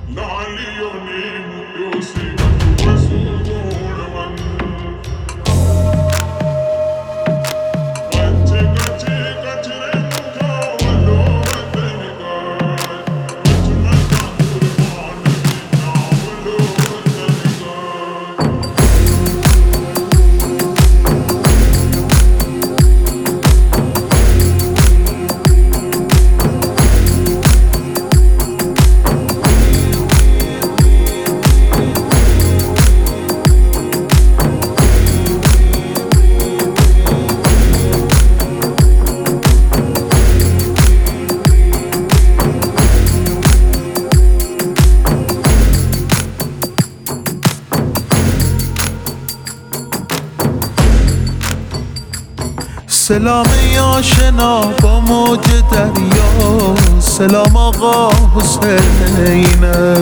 سلام آشنا با موج دریا، سلام آقا حسینه.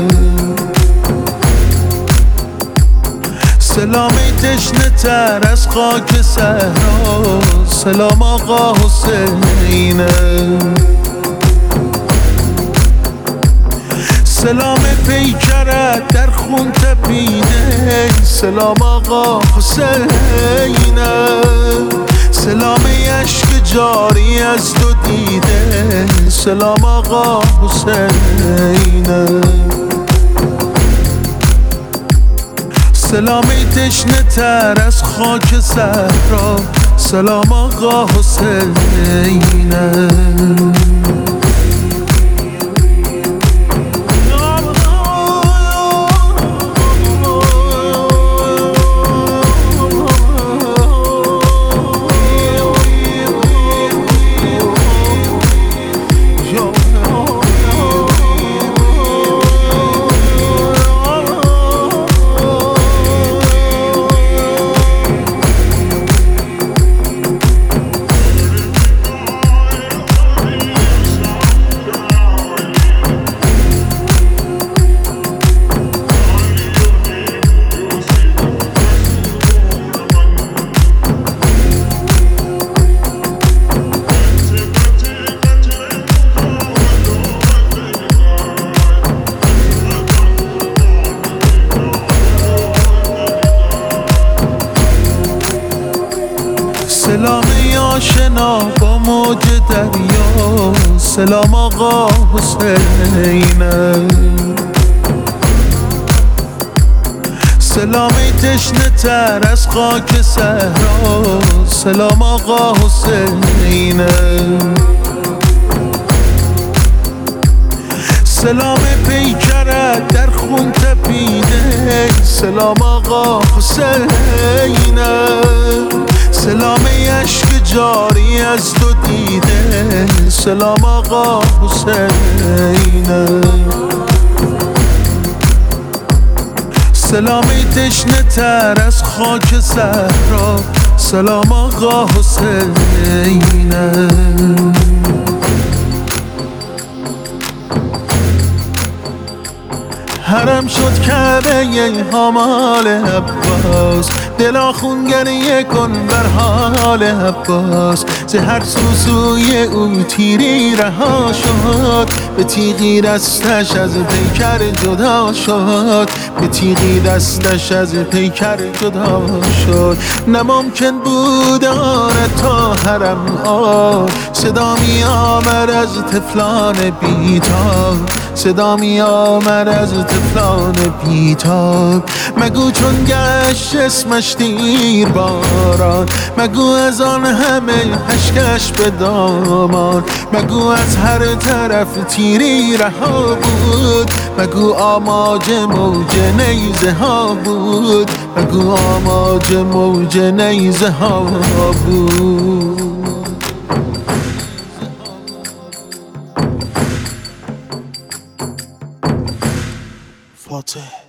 سلام تشنه تر از خاک صحرا، سلام آقا حسینه. سلام پیکرت در خون تپیده، سلام آقا حسینه. سلام اشک جاری از تو دیده، سلام آقا حسینه. سلام تشنه تر از خاک صحرا، سلام آقا حسینه. سلام آشنا با موج دریا، سلام آقا حسینه. سلام تشنه تر از خاک صحرا، سلام آقا حسینه. سلام پیکرت در خون تپیده، سلام آقا حسینه. سلام اشک جاری از تو دیده، سلام آقا حسینه. سلام تشنه تر از خاک صحرا، سلام آقا حسینه. حرم شد کعبه همال عباس، دلا خون گریه کن بر حال عباس. ز هر سوی او تیری رها شد، به تیغی دستش از پیکر جدا شد، به تیغی دستش از پیکر جدا شد. نممکن بود آن تا حرم آب، صدا می آمد از طفلان بیتاب، صدا می آمد از طفلان بیتاب. مگو چون گشت اسمش دیر باران، مگو از آن همه اشکش به دامان، مگو از هر طرف تیری رها بود، مگو آماج موج نیزه ها بود، مگو آماج موج نیزه ها بود. فاتح